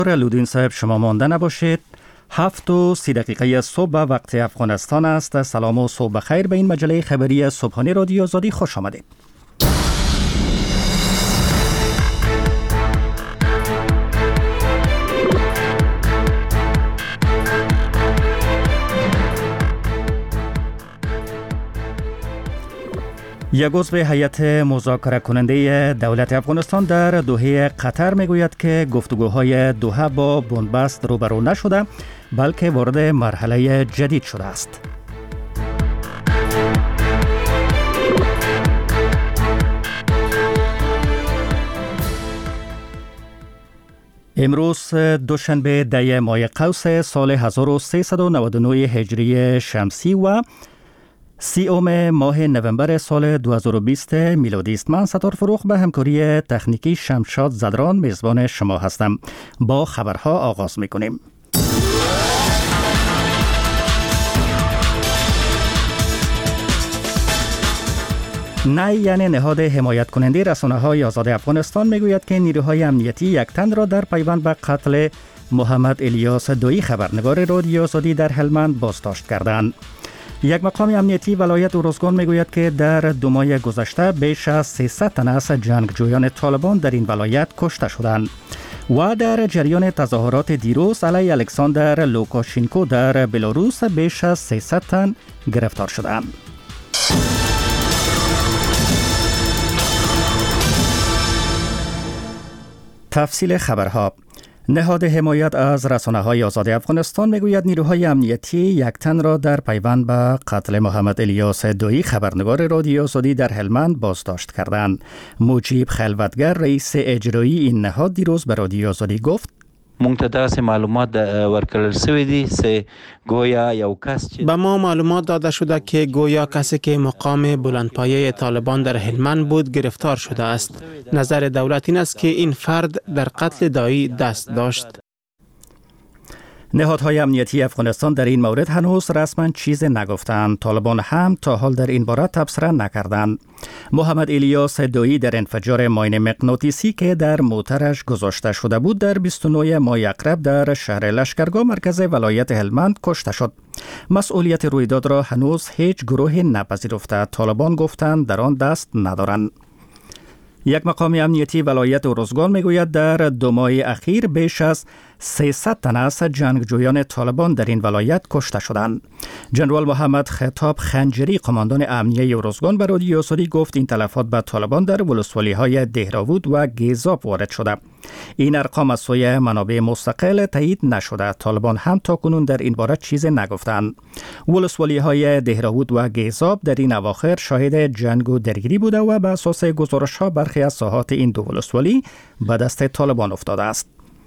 لودین صاحب شما مانده نباشید. 7:30 صبح وقت افغانستان است. سلام و صبح بخیر به این مجله خبری صبحانه رادیو آزادی خوش آمدید. یک عضو هیئت مذاکره کننده دولت افغانستان در دوحه قطر میگوید که گفتگوهای دوحه با بنبست روبرو نشده بلکه وارد مرحله جدید شده است. امروز دوشنبه 10 ماه قوس سال 1399 هجری شمسی و 30 ماه نوامبر سال 2020 میلادی است. من ستار فروخ به همکاری تکنیکی شمشاد زدران میزبان شما هستم. با خبرها آغاز میکنیم. نای یعنی نهاد حمایت کننده رسانه‌های آزاد افغانستان میگوید که نیروهای امنیتی یک تن را در پیوند به قتل محمد الیاس دویی خبرنگار رادیو آزادی در هلمند بازداشت کردند. یک مقام امنیتی ولایت ارزگان میگوید که در 2 ماه گذشته بیش از 300 تن از جنگجویان طالبان در این ولایت کشته شدند. و در جریان تظاهرات دیروز علیه الکساندر لوکاشینکو در بلاروس بیش از 300 تن گرفتار شدند. تفصیل خبرها. نهاد حمایت از رسانه‌های آزاد افغانستان میگوید نیروهای امنیتی یک تن را در پیوند به قتل محمد الیاس دویی خبرنگار رادیو آزادی در هلمند بازداشت کردند. مجیب خلوتگر رئیس اجرایی این نهاد دیروز به رادیو آزادی گفت مونږ ته داسې معلومات ورکړل شوي دي چې گویا یو کس چې به ما معلومات داده شده که گویا کسی که مقام بلندپایه طالبان در هلمند بود گرفتار شده است. نظر دولت این است که این فرد در قتل دایی دست داشت. نهادهای امنیتی افغانستان در این مورد هنوز رسما چیز نگفتند. طالبان هم تا حال در این باره تبصره نکردند. محمد الیاس دویی در انفجار ماین مغناطیسی که در موترش گذاشته شده بود در 29 ماه اکرب در شهر لشکرگاه مرکز ولایت هلمند کشته شد. مسئولیت رویداد را هنوز هیچ گروهی نپذیرفته. طالبان گفتند در آن دست ندارند. یک مقام امنیتی ولایت ارزگان میگوید در 2 ماه اخیر بیش از 300 تن از جنگجویان طالبان در این ولایت کشته شدند. جنرال محمد خطاب خنجری قماندان امنیه ارزگان به رادیو آزادی گفت این تلفات به طالبان در ولسوالی‌های دهراوود و گیزاب وارد شده. این ارقام از سوی منابع مستقل تایید نشده. طالبان هم تاکنون در این باره چیزی نگفتند. ولسوالی‌های دهراوود و گیزاب در این اواخر شاهد جنگ و درگیری بوده و به اساس گزارش‌ها برخی از ساحات این دو ولسوالی به دست طالبان افتاده است.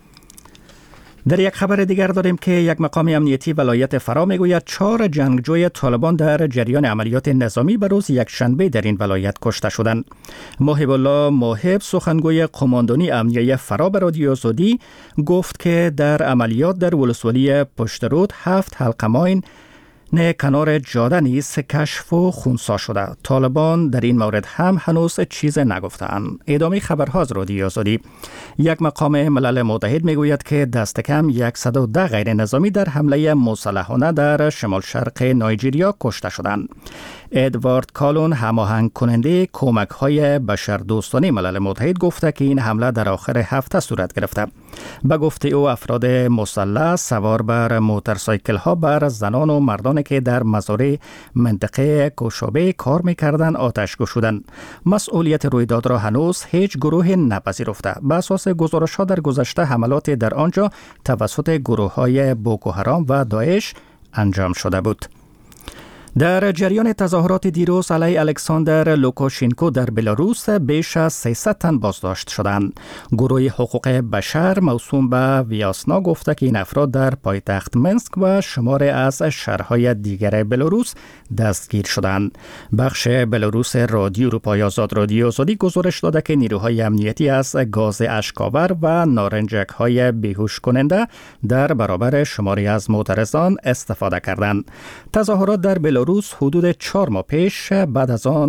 در یک خبر دیگر داریم که یک مقام امنیتی ولایت فرا میگوید 4 جنگجوی طالبان در جریان عملیات نظامی به روز یکشنبه در این ولایت کشته شدند. محب الله محب سخنگوی قماندانی امنیه فرا به رادیو آزادی گفت که در عملیات در ولسوالی پشترود 7 حلقه ماین کنار جاده نیز کشف و خونسا شده. طالبان در این مورد هم هنوز چیز نگفتند. ادامه خبرها از رادیو آزادی. یک مقام ملل متحد میگوید که دست کم 110 غیر نظامی در حمله مسلحانه در شمال شرق نایجریا کشته شدند. ادوارد کالون هماهنگ کننده کمک های بشردوستانه ملل متحد گفته که این حمله در آخر هفته صورت گرفته. به گفته او افراد مسلح سوار بر موتورسایکل ها بر زنان و مردان که در مزارع منطقه کوشابه کار میکردند آتش گشودند. مسئولیت رویداد را هنوز هیچ گروه نپذیرفته. به اساس گزارش ها در گذشته حملات در آنجا توسط گروه های بوکو حرام و داعش انجام شده بود. در جریان تظاهرات دیروز علیه الکساندر لوکاشینکو در بلاروس بیش از 300 تن بازداشت شدند. گروه حقوق بشر موسوم به ویاسنا گفته که این افراد در پایتخت منسک و شماری از شهرهای دیگر بلاروس دستگیر شدند. بخش بلاروس رادیو اروپای آزاد رادیو آزادی گزارش داده که نیروهای امنیتی از گاز اشک‌آور و نارنجک‌های بیهوش کننده در برابر شماری از معترضان استفاده کردند. تظاهرات در بلاروس حدود 4 ماه پیش بعد از آن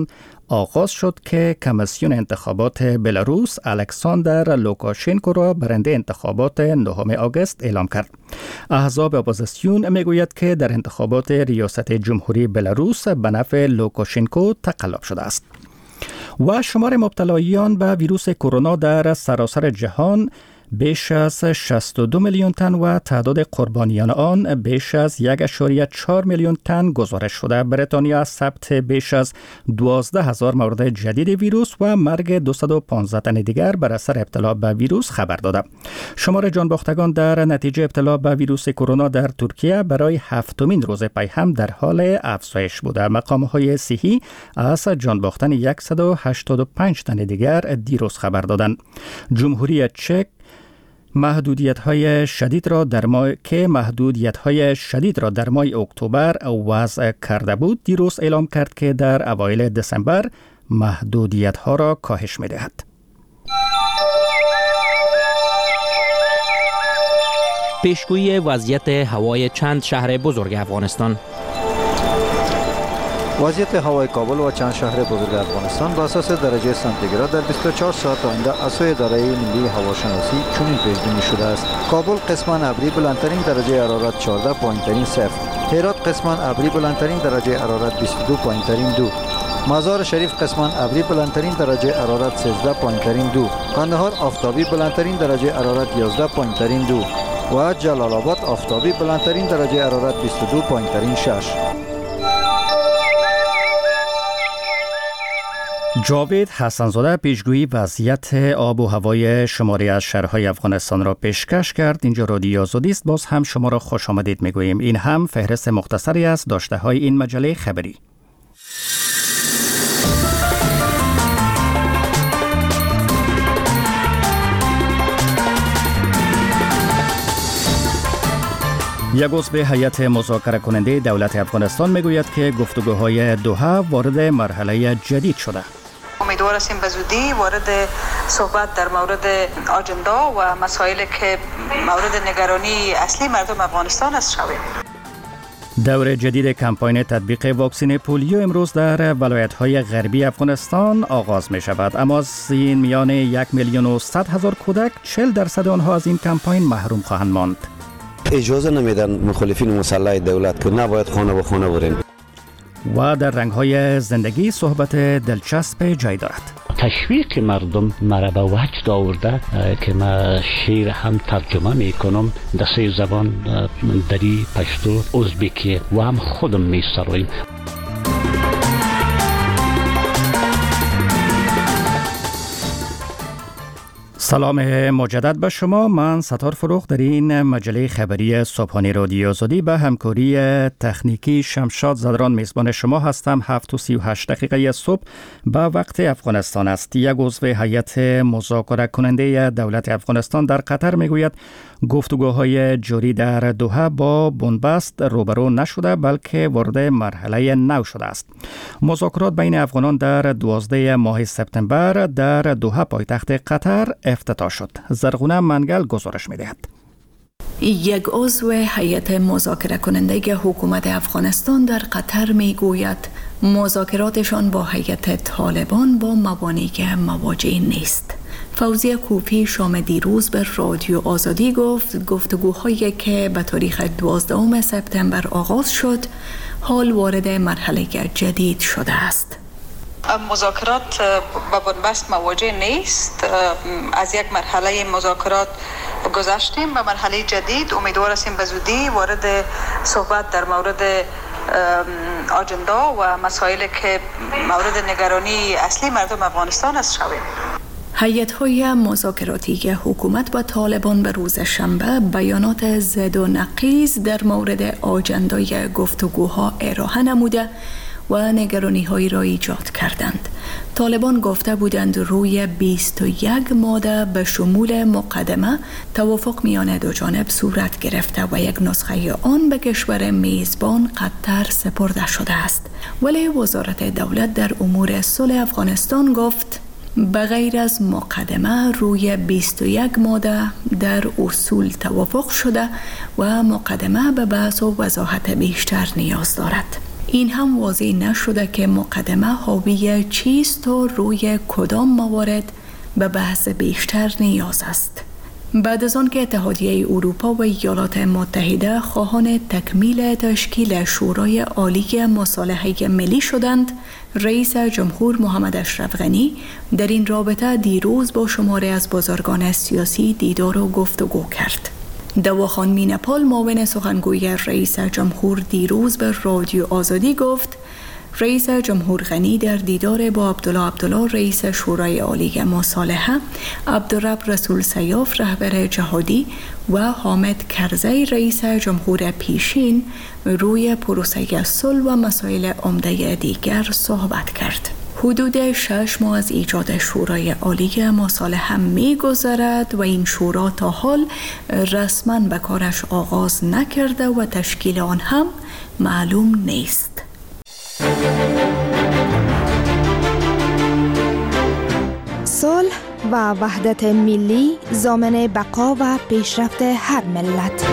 آغاز شد که کمیسیون انتخابات بلاروس الکساندر لوکاشنکو را برنده انتخابات 9 آگوست اعلام کرد. احزاب اپوزیسیون میگوید که در انتخابات ریاست جمهوری بلاروس به نفع لوکاشنکو تقلب شده است. و شمار مبتلایان به ویروس کرونا در سراسر جهان بیش از 62 میلیون تن و تعداد قربانیان آن بیش از 1.4 میلیون تن گزارش شده. بریتانیا ثبت بیش از 12,000 مورد جدید ویروس و مرگ 215 تن دیگر بر اثر ابتلا به ویروس خبر داده. شمار جانباختگان در نتیجه ابتلا به ویروس کرونا در ترکیه برای 7مین روز پی هم در حال افزایش بوده. مقام‌های صحی از جانباختن 185 تن دیگر دیروز خبر دادند. جمهوری چک محدودیت‌های شدید را در ماه اکتبر وضع کرده بود، دیروز اعلام کرد که در اوایل دسامبر محدودیت‌ها را کاهش می‌دهد. پیشگویی وضعیت هوای چند شهر بزرگ افغانستان. وضعیت هوای کابل و چند شهر بزرگ افغانستان با اساس درجه سانتیگراد در 24 ساعت آینده از سوی اداره ملی هواشناسی چنین پیش‌بینی شده است: کابل قسماً ابری بلندترین درجه حرارت 14 پایین‌ترین 0، هرات قسماً ابری بلندترین درجه حرارت 22 پایین‌ترین 2، مزار شریف قسماً ابری بلندترین درجه حرارت 13 پایین‌ترین 2، قندهار آفتابی بلندترین درجه حرارت 11 پایین‌ترین 2 و جلال آباد آفتابی بلندترین درجه حرارت 22 پایین‌ترین 6. جاوید حسن‌زاده پیشگویی وضعیت آب و هوای شماری از شهرهای افغانستان را پیشکش کرد. اینجا رادیو آزادی است. باز هم شما را خوش آمدید میگوییم. این هم فهرست مختصری از داشته های این مجله خبری. یک عضو هیئت مذاکره کننده دولت افغانستان میگوید که گفتگوهای دوحه وارد مرحله جدید شده. امیدوار هستیم به زودی وارد صحبت در مورد آجندا و مسائلی که مورد نگرانی اصلی مردم افغانستان است شویم. دور جدید کمپاین تطبیق واکسن پولیو امروز در ولایت‌های غربی افغانستان آغاز می شود. اما از این میان 1,100,000 کودک 40% آنها از این کمپاین محروم خواهند ماند. اجازه نمیدن مخالفین مسلح دولت که نباید خانه به خانه بریم. و در رنگ‌های زندگی صحبت دلچسب جای دارد. تشویق مردم مرا به وجد آورده که ما شعر هم ترجمه می کنم در 3 زبان: دری، پشتو، ازبکی و هم خودم می سرایم. سلام مجدد به شما. من ستار فروخ در این مجله خبری صبحانه رادیو آزادی به همکاری تکنیکی شمشاد زدران میزبان شما هستم. 7:38 صبح به وقت افغانستان است. یک عضو هیئت مذاکره کننده دولت افغانستان در قطر میگوید گفتگوهای جاری در دوحه با بنبست روبرو نشده بلکه وارد مرحله نو شده است. مذاکرات بین افغانان در 12 ماه سپتامبر در دوحه پایتخت قطر افتتاح شد. زرغونه منگل گزارش می‌دهد. یک عضو هیئت مذاکره کننده حکومت افغانستان در قطر میگوید مذاکراتشان با هیئت طالبان با موانع مواجه نیست. فوزیه کوفی شام دیروز به رادیو آزادی گفت گفتگوهایی که به تاریخ 12 سپتامبر آغاز شد حال وارد مرحله جدید شده است. مذاکرات با بنبست مواجه نیست. از یک مرحله مذاکرات گذشتیم به مرحله جدید. امیدوار هستیم به زودی وارد صحبت در مورد آجندا و مسائلی که مورد نگرانی اصلی مردم افغانستان است شویم. هیئت‌های مذاکراتی حکومت و طالبان به روز شنبه بیانات ضد و نقیض در مورد آجندای گفتگوها ارائه نموده و نگرانی‌هایی را ایجاد کردند. طالبان گفته بودند روی 21 ماده به شمول مقدمه توافق میان دو جانب صورت گرفته و یک نسخه آن به کشور میزبان قطر سپرده شده است. ولی وزارت دولت در امور صلح افغانستان گفت به غیر از مقدمه روی 21 ماده در اصول توافق شده و مقدمه به بحث و وضاحت بیشتر نیاز دارد. این هم واضح نشده که مقدمه حاوی چیست و روی کدام موارد به بحث بیشتر نیاز است. بعد از آن که اتحادیه اروپا و ایالات متحده خواهان تکمیل تشکیل شورای عالی مصالحه ملی شدند، رئیس جمهور محمد اشرف غنی در این رابطه دیروز با شماری از بزرگان سیاسی دیدار و گفتگو کرد. دواخان مینپال معاون سخنگوی رئیس جمهور دیروز به رادیو آزادی گفت رئیس جمهور غنی در دیدار با عبدالله رئیس شورای عالی مصالحه، عبدالرب رسول سیاف رهبر جهادی و حامد کرزی رئیس جمهور پیشین روی پروسه صلح و مسائل عمده دیگر صحبت کرد. حدود 6 ماه از ایجاد شورای عالی مصالحه می‌گذرد و این شورا تا حال رسما به کارش آغاز نکرده و تشکیل آن هم معلوم نیست. صلح و وحدت ملی ضامن بقا و پیشرفت هر ملت.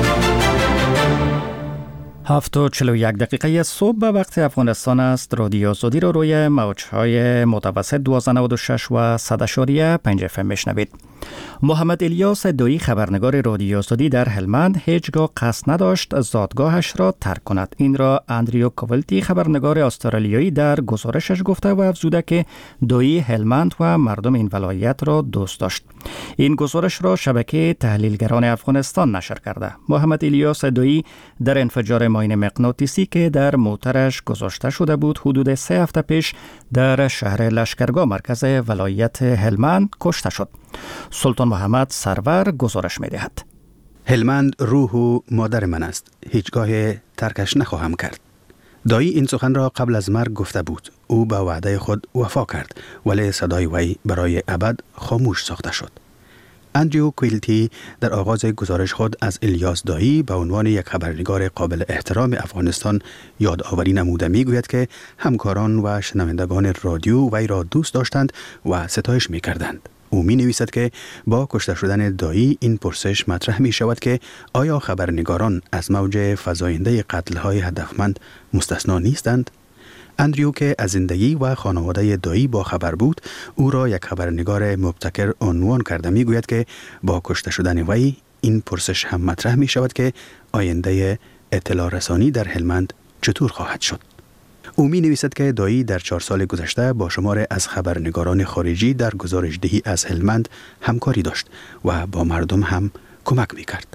7:41 صبح به وقت افغانستان است. رادیو آزادی رو روی موج‌های متوسط 1296 و 100.5 FM میشنوید. محمد الیاس دویی خبرنگار رادیو آزادی در هلمند هیچگاه قصد نداشت زادگاهش را ترک کند. این را اندریو کوولتی خبرنگار استرالیایی در گزارشش گفته و افزوده که دویی هلمند و مردم این ولایت را دوست داشت. این گزارش را شبکه تحلیلگران افغانستان نشر کرده. محمد الیاس دویی در انفجار ماین مغناطیسی که در موترش گذاشته شده بود حدود 3 هفته پیش در شهر لشکرگاه مرکز ولایت هلمند کشته شد. سلطان محمد سرور گزارش می دهد. هلمند روح و مادر من است. هیچگاه ترکش نخواهم کرد. دایی این سخن را قبل از مرگ گفته بود. او به وعده خود وفا کرد ولی صدای وی برای ابد خاموش ساخته شد. اندریو کویلتی در آغاز گزارش خود از الیاس دایی به عنوان یک خبرنگار قابل احترام افغانستان یادآوری نموده میگوید که همکاران و شنوندگان رادیو وی را دوست داشتند و ستایش میکردند. او می نویسد که با کشته شدن دایی این پرسش مطرح می شود که آیا خبرنگاران از موج فزاینده قتل‌های هدفمند مستثنا نیستند؟ اندریو که از زندگی و خانواده دایی با خبر بود، او را یک خبرنگار مبتکر عنوان کرده می گوید که با کشته شدن وی این پرسش هم مطرح می شود که آینده اطلاع رسانی در هلمند چطور خواهد شد؟ او می نویسد که دایی در 4 سال گذشته با شمار از خبرنگاران خارجی در گزارشدهی از هلمند همکاری داشت و با مردم هم کمک می کرد.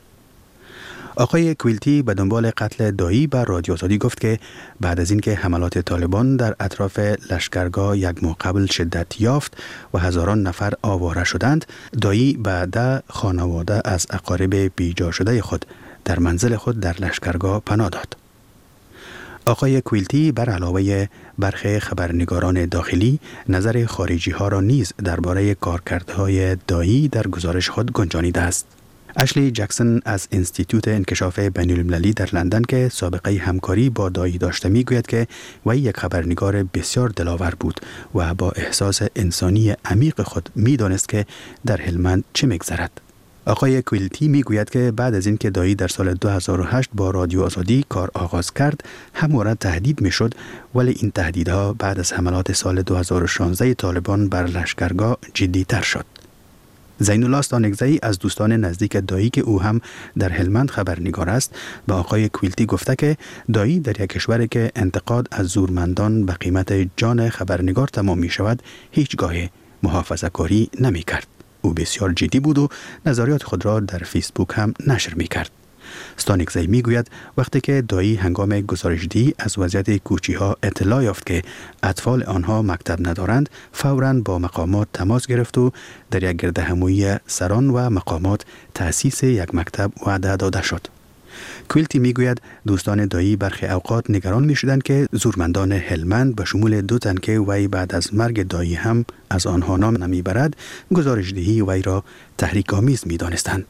آقای کویلتی به دنبال قتل دایی به رادیو آزادی گفت که بعد از اینکه حملات طالبان در اطراف لشکرگاه یک ماه قبل شدت یافت و هزاران نفر آواره شدند، دایی بعد خانواده از اقارب بیجا شده خود در منزل خود در لشکرگاه پناه داد. آقای کویلتی بر علاوه برخی خبرنگاران داخلی نظر خارجی ها را نیز درباره کارکردهای دایی در گزارش خود گنجانیده است. اشلی جکسون از انستیتوت انکشاف بین‌المللی در لندن که سابقه همکاری با دایی داشته میگوید که وی یک خبرنگار بسیار دلاور بود و با احساس انسانی عمیق خود میدانست که در هلمند چه میگذرد. آقای کویلتی میگوید که بعد از اینکه دایی در سال 2008 با رادیو آزادی کار آغاز کرد، همواره تهدید میشد، ولی این تهدیدها بعد از حملات سال 2016 طالبان بر لشکرگاه جدی تر شد. زین الله استانکزی از دوستان نزدیک دایی که او هم در هلمند خبرنگار است، به آقای کویلتی گفته که دایی در یک کشوری که انتقاد از زورمندان به قیمت جان خبرنگار تمام می شود، هیچگاه محافظه‌کاری نمی کرد. او بسیار جدی بود و نظریات خود را در فیسبوک هم نشر می کرد. استانکزی می گوید وقتی که دایی هنگام گزارشدهی از وضعیت کوچی ها اطلاع یافت که اطفال آنها مکتب ندارند، فوراً با مقامات تماس گرفت و در یک گردهمایی سران و مقامات تأسیس یک مکتب وعده داده شد. کویلتی می گوید دوستان دایی برخی اوقات نگران می شدند که زورمندان هلمند به شمول 2 تن که وی بعد از مرگ دایی هم از آنها نام نمی برد، گزارشدهی وی را تحریک آمیز می دانستند.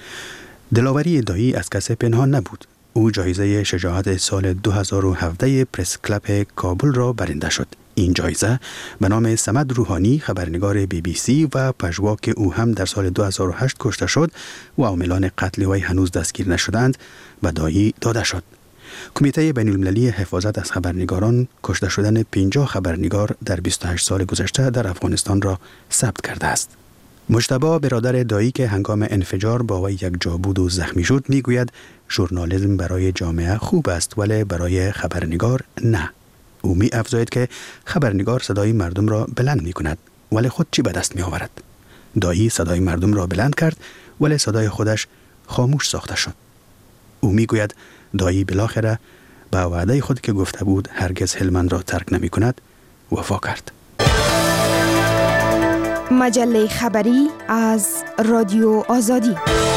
دلاوری دایی از کسی پنهان نبود. او جایزه شجاعت سال 2017 پرس کلب کابل را برنده شد. این جایزه به نام صمد روحانی خبرنگار BBC و پژوا که او هم در سال 2008 کشته شد و عاملان قتل وی هنوز دستگیر نشدند به دایی داده شد. کمیته بین المللی حفاظت از خبرنگاران کشته شدن 50 خبرنگار در 28 سال گذشته در افغانستان را ثبت کرده است. مجتبی برادر دایی که هنگام انفجار با وی یک جا بود و زخمی شد میگوید ژورنالیسم برای جامعه خوب است ولی برای خبرنگار نه. او می افزاید که خبرنگار صدای مردم را بلند می کند ولی خود چی به دست می آورد؟ دایی صدای مردم را بلند کرد ولی صدای خودش خاموش ساخته شد. او می گوید دایی بالاخره به وعده خود که گفته بود هرگز هلمند را ترک نمی کند وفا کرد. مجله خبری از رادیو آزادی.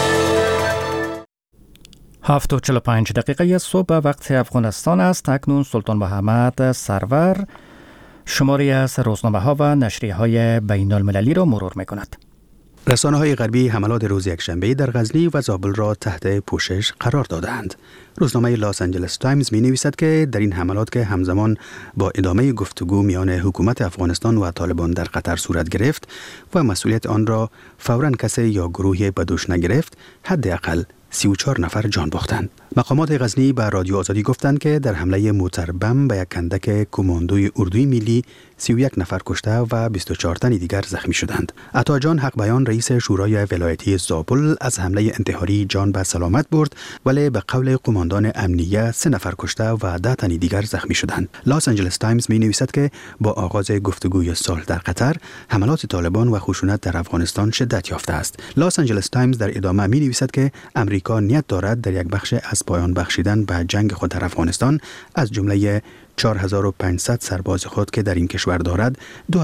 7:45 صبح وقت افغانستان است. اکنون سلطان محمد سرور شماری از روزنامه‌ها و نشریه‌های بین المللی را مرور می‌کند. رسانه‌های غربی حملات روز یکشنبه در غزنی و زابل را تحت پوشش قرار دادند. روزنامه لاس آنجلس تایمز می‌نویسد که در این حملات که همزمان با ادامه گفتگو میان حکومت افغانستان و طالبان در قطر صورت گرفت و مسئولیت آن را فوراً کسی یا گروهی به دوش نگرفت، حداقل 34 نفر جان باختند. مقامات غزنی به رادیو آزادی گفتند که در حمله موتر بم به یک کندک کماندوی اردوی ملی 31 نفر کشته و 24 تن دیگر زخمی شدند. عطا جان حق بیان رئیس شورای ولایتی زابل از حمله انتحاری جان به سلامت برد ولی به قول قماندان امنیه 3 نفر کشته و 10 تن دیگر زخمی شدند. لاس آنجلس تایمز می‌نویسد که با آغاز گفتگوی صلح در قطر حملات طالبان و خشونت در افغانستان شدت یافته است. لاس آنجلس تایمز در ادامه می‌نویسد که امریکا نیت دارد در یک بخش از پایان بخشیدن به جنگ خود در افغانستان از جمله 4500 سرباز خود که در این کشور دارد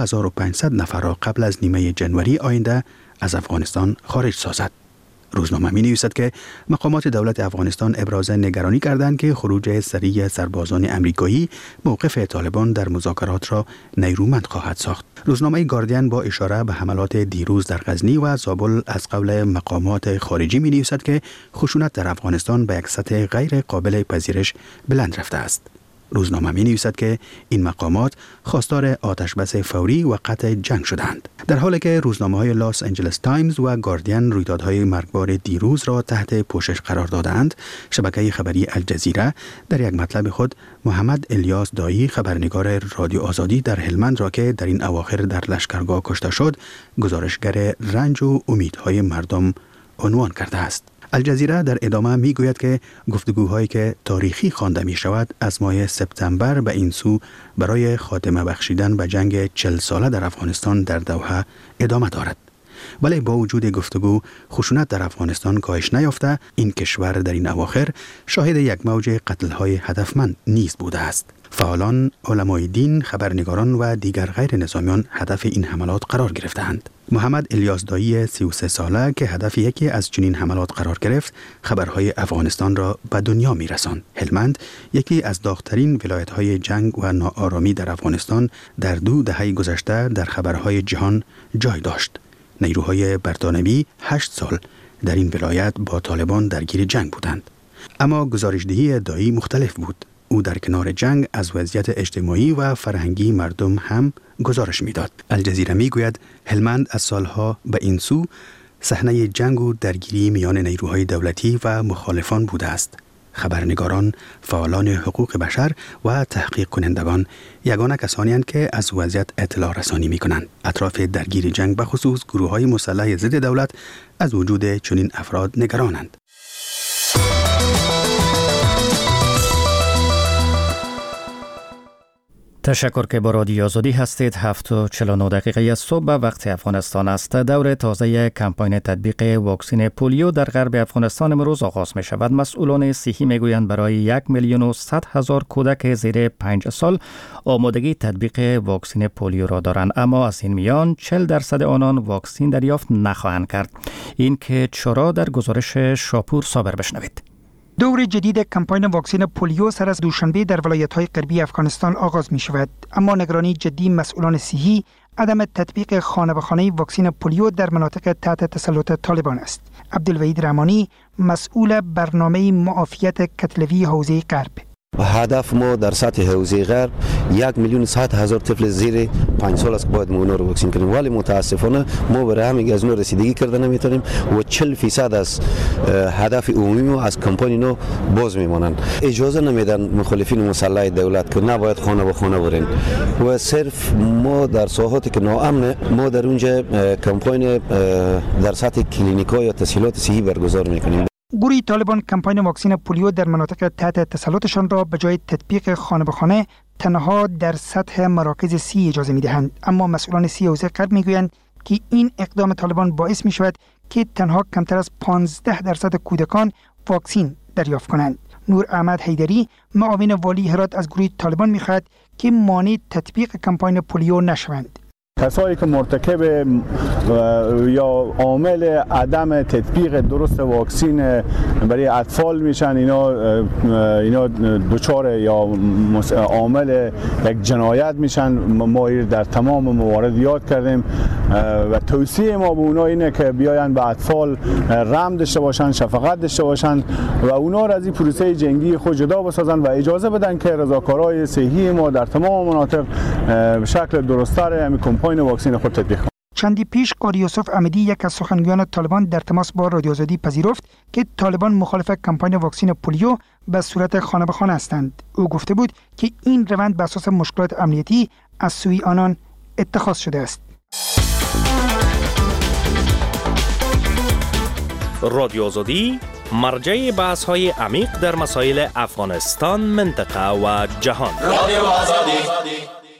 2500 نفر را قبل از نیمه جنوری آینده از افغانستان خارج سازد. روزنامه می نویسد که مقامات دولت افغانستان ابراز نگرانی کردند که خروج سریع سربازان امریکایی موقف طالبان در مذاکرات را نیرومند خواهد ساخت. روزنامه گاردین با اشاره به حملات دیروز در غزنی و زابل از قول مقامات خارجی می نویسد که خشونت در افغانستان به یک سطح غیر قابل پذیرش بلند رفته است. روزنامه می نویسد که این مقامات خواستار آتشبس فوری و قطع جنگ شدند. در حالی که روزنامه‌های لاس آنجلس تایمز و گاردین رویدادهای مرگبار دیروز را تحت پوشش قرار دادند، شبکه خبری الجزیره در یک مطلب خود محمد الیاس دایی خبرنگار رادیو آزادی در هلمند را که در این اواخر در لشکرگاه کشته شد، گزارشگر رنج و امیدهای مردم عنوان کرده است. الجزیره در ادامه می گوید که گفتگوهایی که تاریخی خوانده می شود از ماه سپتامبر به این سو برای خاتمه بخشیدن به جنگ 40 ساله در افغانستان در دوحه ادامه دارد. ولی با وجود گفتگو خشونت در افغانستان کاهش نیافته، این کشور در این اواخر شاهد یک موج قتل‌های هدفمند نیز بوده است. فعالان، علمای دین، خبرنگاران و دیگر غیر نظامیان هدف این حملات قرار گرفتند. محمد الیاس دایی 33 ساله که هدف یکی از چنین حملات قرار گرفت، خبرهای افغانستان را به دنیا می‌رساند. هلمند یکی از داغ‌ترین ولایت‌های جنگ و ناآرامی در افغانستان در 2 دهه گذشته در خبرهای جهان جای داشت. نیروهای برتانوی 8 سال در این ولایت با طالبان درگیر جنگ بودند. اما گزارشدهی دایی مختلف بود. او در کنار جنگ از وضعیت اجتماعی و فرهنگی مردم هم گزارش میداد. الجزیره میگوید هلمند از سالها به این سو صحنه جنگ و درگیری میان نیروهای دولتی و مخالفان بوده است. خبرنگاران، فعالان حقوق بشر و تحقیق کنندگان یگانه کسانی هستند که از وضعیت اطلاع رسانی می کنند. اطراف درگیری جنگ به خصوص گروه‌های مسلح ضد دولت از وجود چنین افراد نگرانند. تشکر که با رادیو آزادی هستید. 7:49 صبح وقت افغانستان است. دور تازه کمپاین تطبیق واکسن پولیو در غرب افغانستان امروز آغاز می شود. مسئولان صحی می گویند برای 1,100,000 کودک زیر 5 سال آمادگی تطبیق واکسن پولیو را دارند، اما از این میان 40% آنان واکسن دریافت نخواهند کرد. این که چرا در گزارش شاپور صابر بشنوید. دور جدید کمپاین واکسن پولیو سر از دوشنبه در ولایت‌های غربی افغانستان آغاز می شود، اما نگرانی جدی مسئولان صحی عدم تطبیق خانه به خانه واکسن پولیو در مناطق تحت تسلط طالبان است. عبدالوحید رحمانی مسئول برنامه معافیت کتلوی حوزه غرب: هدف ما در سطح حوزه غرب 1,100,000 طفل زیر 5 سال است باید ما اونا رو واکسین کنیم، ولی متاسفانه ما برای همین از اونا رسیدگی کرده نمیتونیم و 40% از هدف عمومی ما از کمپانی نو باز میمانند. اجازه نمیدن مخالفین مسلح دولت که نباید خانه به خانه برین و صرف ما در ساحاتی که ناامن ما در اونجا کمپاین در سطح کلینیکا یا تسهیلات صحی برگزار میکنیم. گروه طالبان کمپاین واکسین پولیو در مناطق تحت تسلطشان را به جای تطبیق خانه به خانه تنها در سطح مراکز سی اجازه میدهند، اما مسئولان سی حوزه غرب میگویند که این اقدام طالبان باعث می شود که تنها کمتر از 15% کودکان واکسین دریافت کنند. نور احمد حیدری معاون والی هرات از گروه طالبان می‌خواهد که مانع تطبیق کمپاین پولیو نشوند. کسایی که مرتکب یا عامل عدم تطبیق درست واکسین برای اطفال میشن، اینا دچار یا عامل یک جنایت میشن. ما در تمام موارد یاد کردیم و توصیه ما به اونا اینه که بیاین به اطفال رحم داشته باشن، شفقت داشته باشن و اونا را از این پروسه جنگی خود جدا بسازن و اجازه بدن که رضاکارای صحی ما در تمام مناطق به شکل درست‌تر همین کمپاین واکسین خود تطبیق کنند. چندی پیش قاری یوسف امیدی، یک از سخنگویان طالبان، در تماس با رادیو آزادی پذیرفت که طالبان مخالف کمپاین واکسین پولیو به صورت خانه به خانه هستند. او گفته بود که این روند بر اساس مشکلات امنیتی از سوی آنان اتخاذ شده است. رادیو آزادی مرجع بحث‌های عمیق در مسائل افغانستان، منطقه و جهان. رادیو آزادی.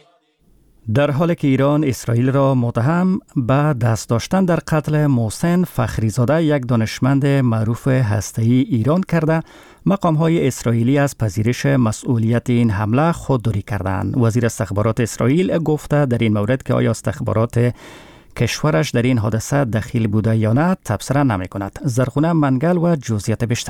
در حالی که ایران اسرائیل را متهم به دست داشتن در قتل محسن فخریزاده، یک دانشمند معروف هسته‌ای ایران کرده، مقام‌های اسرائیلی از پذیرش مسئولیت این حمله خودداری کردند. وزیر استخبارات اسرائیل گفته در این مورد که آیا استخبارات کشورش در این حادثه دخیل بوده یا نه تبصره نمی‌کند. زرخونه منگل و جزئیات بیشتر.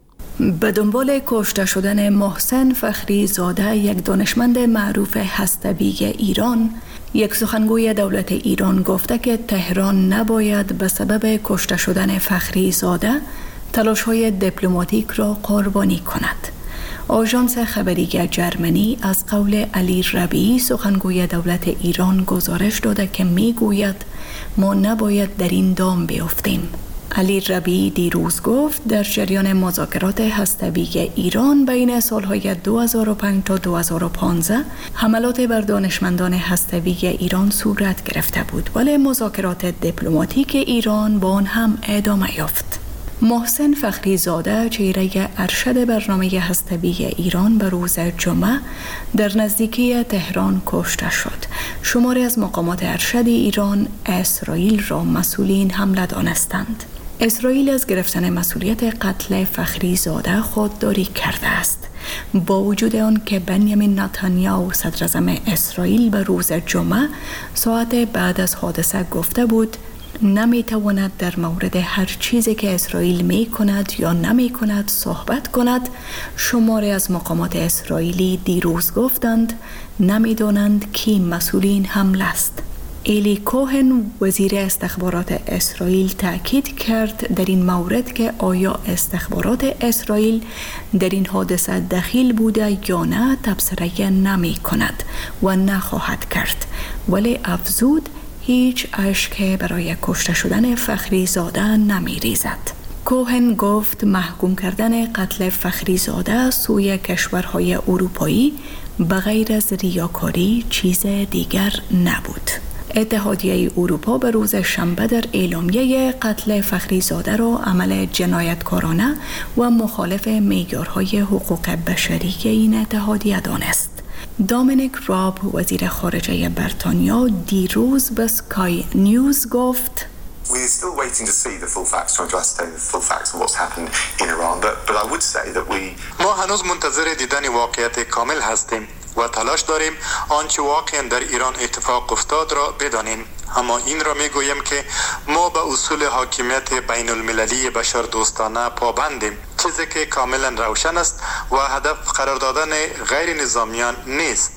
به دنبال کشته شدن محسن فخریزاده، یک دانشمند معروف هسته‌ای ایران، یک سخنگوی دولت ایران گفته که تهران نباید به سبب کشته شدن فخریزاده تلاش‌های دیپلماتیک را قربانی کند. آژانس خبری جرمنی از قول علی ربیعی، سخنگوی دولت ایران، گزارش داده که میگوید ما نباید در این دام بیفتیم. علی ربیعی دیروز گفت در جریان مذاکرات هسته‌ای ایران بین سالهای 2005 تا 2015 حملات بر دانشمندان هسته‌ای ایران صورت گرفته بود، ولی مذاکرات دیپلماتیک ایران با آن هم ادامه یافت. محسن فخریزاده، چهره ارشد برنامه هسته‌ای ایران، به روز جمعه در نزدیکی تهران کشته شد. شماری از مقامات ارشد ایران اسرائیل را مسئول این حمله دانستند. اسرائیل از گرفتن مسئولیت قتل فخریزاده خودداری کرده است. با وجود آن که بنیامین نتانیاهو صدر اعظم اسرائیل به روز جمعه ساعت بعد از حادثه گفته بود نمیتواند در مورد هر چیزی که اسرائیل می کند یا نمی کند صحبت کند، شماری از مقامات اسرائیلی دیروز گفتند نمیدانند کی مسئول این حمله است. ایلی کوهن، وزیر استخبارات اسرائیل، تاکید کرد در این مورد که آیا استخبارات اسرائیل در این حادثه دخیل بوده یا نه تبصره نمی کند و نخواهد کرد، ولی افزود هیچ اشکی برای کشته شدن فخریزاده نمی ریزد. کوهن گفت محکوم کردن قتل فخریزاده سوی کشورهای اروپایی بغیر از ریاکاری چیز دیگر نبود. اتحادیه اروپا به روز شنبه در اعلامیه قتل فخریزاده را عمل جنایتکارانه و مخالف معیارهای حقوق بشری این اتحادیه دانست. دامینیک راب، وزیر خارجه بریتانیا، دیروز به سکای نیوز گفت We're still waiting to see the full facts, trying to ascertain the full facts of what's happened in Iran. But I would say that ما هنوز منتظر دیدن واقعیت کامل هستیم و تلاش داریم آنچه واقعا در ایران اتفاق افتاد را بدانیم. اما این را میگویم که ما به اصول حاکمیت بین المللی بشر دوستانه پابندیم، چیزی که کاملا روشن است و هدف قرار دادن غیر نظامیان نیست.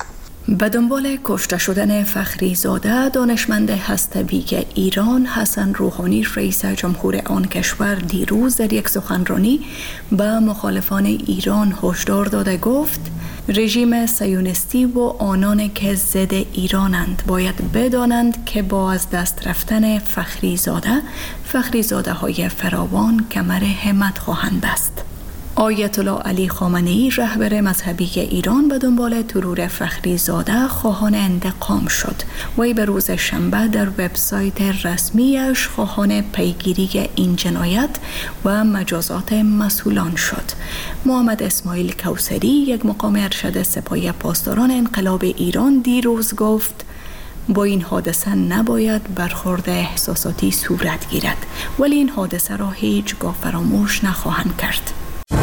به دنبال کشته شدن فخری زاده، دانشمند هسته‌ای ایران حسن روحانی رئیس جمهور آن کشور دیروز در یک سخنرانی به مخالفان ایران هشدار داده گفت رژیم صهیونیستی و آنان که ضد ایرانند باید بدانند که با از دست رفتن فخری زاده های فراوان کمر همت خواهند بست. آیت الله علی خامنه‌ای رهبر مذهبی ایران به دنبال ترور فخری زاده خواهان انتقام شد و به روز شنبه در وبسایت رسمیش خواهان پیگیری این جنایت و مجازات مسئولان شد. محمد اسماعیل کوثری، یک مقام ارشد سپاه پاسداران انقلاب ایران، دیروز گفت با این حادثه نباید برخورد احساساتی صورت گیرد، ولی این حادثه را هیچگاه فراموش نخواهند کرد.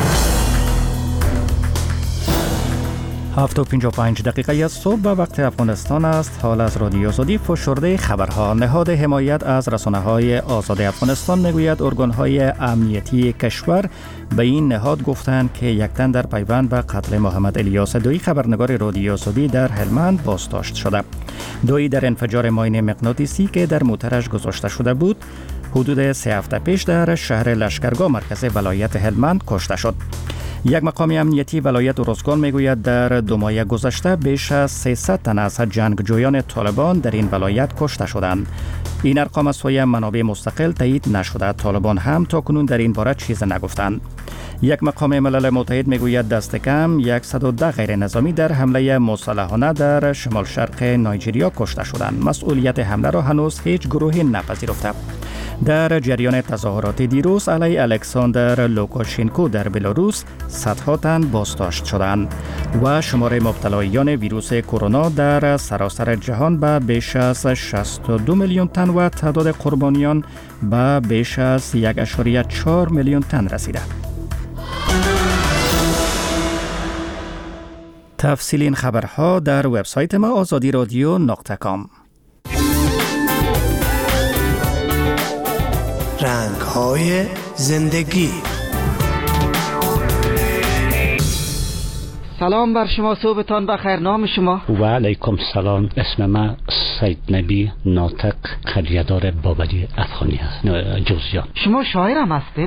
7:55 دقیقه از صبح به وقت افغانستان است. حال از رادیو آزادی فشرده خبرها. نهاد حمایت از رسانه‌های آزاد افغانستان میگوید ارگان‌های امنیتی کشور به این نهاد گفتند که یک تن در پیوند به قتل محمد الیاس دویی خبرنگار رادیو آزادی در هلمند بازداشت شده. دویی در انفجار ماین مغناطیسی که در موترش گذاشته شده بود حدود 3 هفته پیش در شهر لشکرگاه مرکز ولایت هلمند کشته شد. یک مقام امنیتی ولایت ارزگان میگوید در 2 ماه گذشته بیش از 300 تن از جنگجویان طالبان در این ولایت کشته شدند. این ارقام از سوی منابع مستقل تایید نشده. طالبان هم تا کنون در این باره چیز نگفتند. یک مقام ملل متحد میگوید دست کم 110 غیر نظامی در حمله مسلحانه در شمال شرق نایجریا کشته شدند. مسئولیت حمله را هنوز هیچ گروهی نپذیرفته. در جریان تظاهرات دیروز علیه الکساندر لوکاشنکو در بلاروس صدها تن بازداشت شدند و شمار مبتلایان ویروس کرونا در سراسر جهان به بیش از 62 میلیون تن و تعداد قربانیان به بیش از 1.4 میلیون تن رسیده. تفصیل این خبرها در وبسایت ما azadiradio.com. رنگ‌های زندگی. سلام بر شما، صبحتان بخیر. نام شما؟ و علیکم سلام. اسم من سید نبی ناطق قریه‌دار بابلی افغانی است، جوزجان. شما شاعر هم هستین؟